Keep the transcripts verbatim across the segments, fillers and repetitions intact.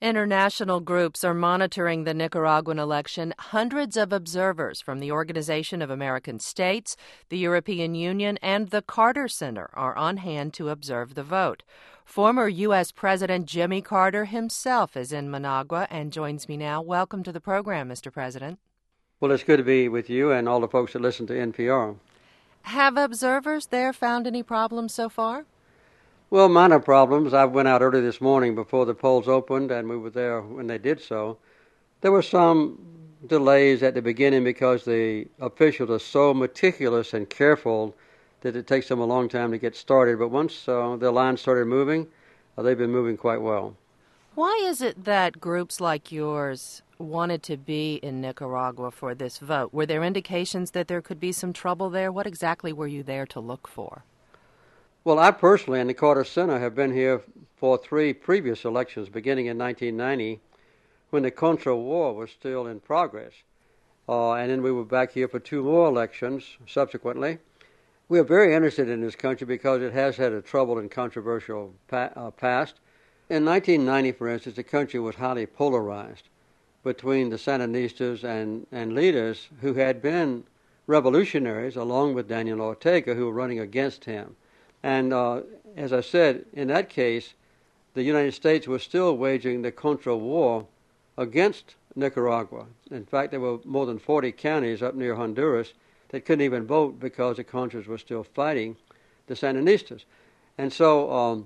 International groups are monitoring the Nicaraguan election. Hundreds of observers from the Organization of American States, the European Union, and the Carter Center are on hand to observe the vote. Former U S. President Jimmy Carter himself is in Managua and joins me now. Welcome to the program, Mister President. Well, it's good to be with you and all the folks that listen to N P R. Have observers there found any problems so far? Well, minor problems. I went out early this morning before the polls opened, and we were there when they did so. There were some delays at the beginning because the officials are so meticulous and careful that it takes them a long time to get started. But once uh, the line started moving, uh, they've been moving quite well. Why is it that groups like yours wanted to be in Nicaragua for this vote? Were there indications that there could be some trouble there? What exactly were you there to look for? Well, I personally and the Carter Center have been here for three previous elections, beginning in nineteen ninety, when the Contra War was still in progress. Uh, and then we were back here for two more elections subsequently. We are very interested in this country because it has had a troubled and controversial pa- uh, past. In nineteen ninety, for instance, the country was highly polarized between the Sandinistas and, and leaders who had been revolutionaries, along with Daniel Ortega, who were running against him. And uh, as I said, in that case, the United States was still waging the Contra War against Nicaragua. In fact, there were more than forty counties up near Honduras that couldn't even vote because the Contras were still fighting the Sandinistas. And so um,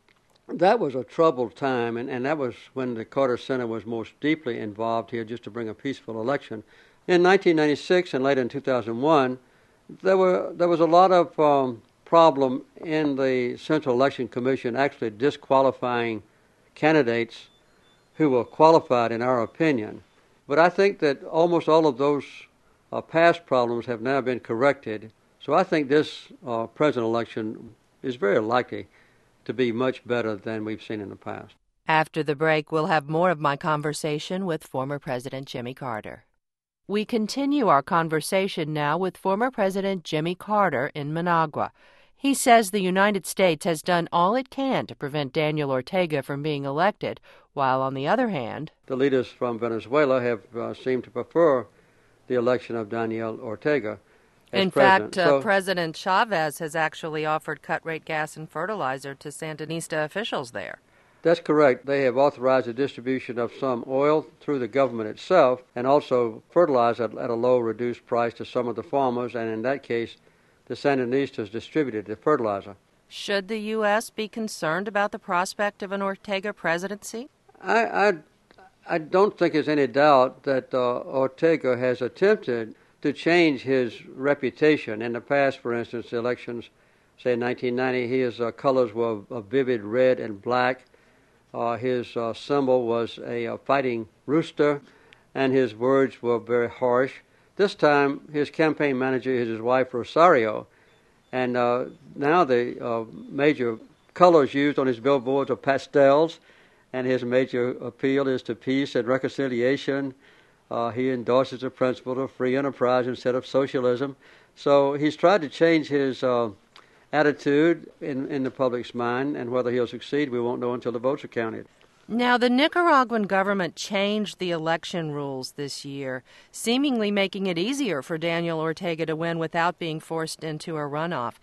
that was a troubled time, and, and that was when the Carter Center was most deeply involved here just to bring a peaceful election. In nineteen ninety-six and later in two thousand one, there were there was a lot of Um, problem in the Central Election Commission actually disqualifying candidates who were qualified in our opinion. But I think that almost all of those uh, past problems have now been corrected. So I think this uh, president election is very likely to be much better than we've seen in the past. After the break, we'll have more of my conversation with former President Jimmy Carter. We continue our conversation now with former President Jimmy Carter in Managua. He says the United States has done all it can to prevent Daniel Ortega from being elected, while on the other hand, the leaders from Venezuela have uh, seemed to prefer the election of Daniel Ortega as in president. fact, uh, so, President Chavez has actually offered cut-rate gas and fertilizer to Sandinista officials there. That's correct. They have authorized the distribution of some oil through the government itself and also fertilizer at, at a low reduced price to some of the farmers, and in that case, the Sandinistas distributed the fertilizer. Should the U S be concerned about the prospect of an Ortega presidency? I, I, I don't think there's any doubt that uh, Ortega has attempted to change his reputation. In the past, for instance, the elections, say in nineteen ninety, his uh, colors were a vivid red and black. Uh, his uh, symbol was a, a fighting rooster, and his words were very harsh. This time, his campaign manager is his wife, Rosario, and uh, now the uh, major colors used on his billboards are pastels, and his major appeal is to peace and reconciliation. Uh, he endorses the principle of free enterprise instead of socialism. So he's tried to change his uh, attitude in, in the public's mind, and whether he'll succeed, we won't know until the votes are counted. Now, the Nicaraguan government changed the election rules this year, seemingly making it easier for Daniel Ortega to win without being forced into a runoff.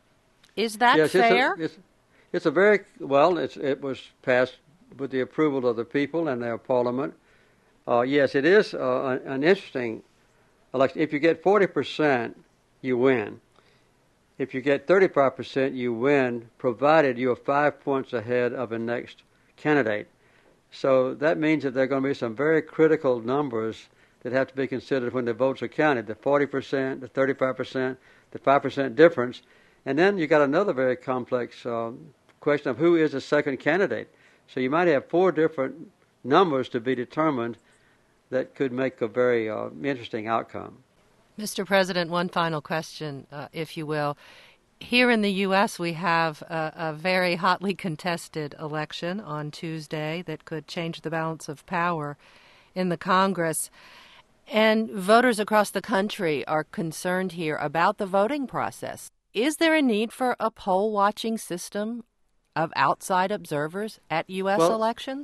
Is that yes, fair? It's a, it's, it's a very, well, it's, it was passed with the approval of the people and their parliament. Uh, yes, it is uh, an interesting election. If you get forty percent, you win. If you get thirty-five percent, you win, provided you are five points ahead of the next candidate. So that means that there are going to be some very critical numbers that have to be considered when the votes are counted, the forty percent, the thirty-five percent, the five percent difference. And then you got another very complex uh, question of who is the second candidate. So you might have four different numbers to be determined that could make a very uh, interesting outcome. Mister President, one final question, uh, if you will. Here in the U S, we have a, a very hotly contested election on Tuesday that could change the balance of power in the Congress. And voters across the country are concerned here about the voting process. Is there a need for a poll-watching system of outside observers at U S well, elections?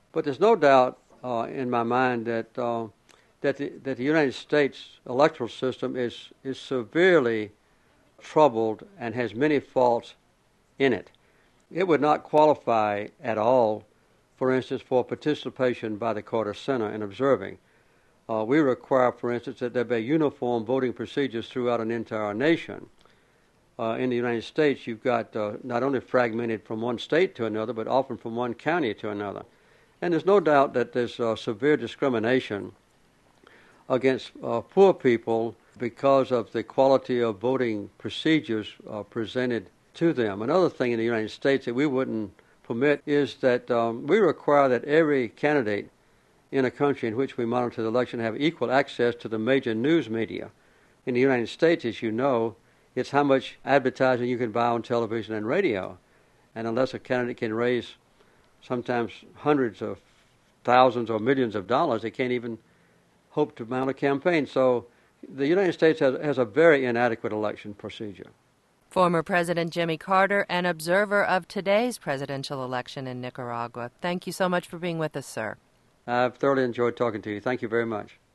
But there's no doubt uh, in my mind that uh, that the, that the United States electoral system is is severely troubled and has many faults in it. It would not qualify at all, for instance, for participation by the Carter Center in observing. Uh, we require, for instance, that there be uniform voting procedures throughout an entire nation. Uh, in the United States, you've got uh, not only fragmented from one state to another, but often from one county to another. And there's no doubt that there's uh, severe discrimination against uh, poor people because of the quality of voting procedures uh, presented to them. Another thing in the United States that we wouldn't permit is that um, we require that every candidate in a country in which we monitor the election have equal access to the major news media. In the United States, as you know, it's how much advertising you can buy on television and radio. And unless a candidate can raise sometimes hundreds of thousands or millions of dollars, they can't even hope to mount a campaign. So the United States has, has a very inadequate election procedure. Former President Jimmy Carter, an observer of today's presidential election in Nicaragua. Thank you so much for being with us, sir. I've thoroughly enjoyed talking to you. Thank you very much.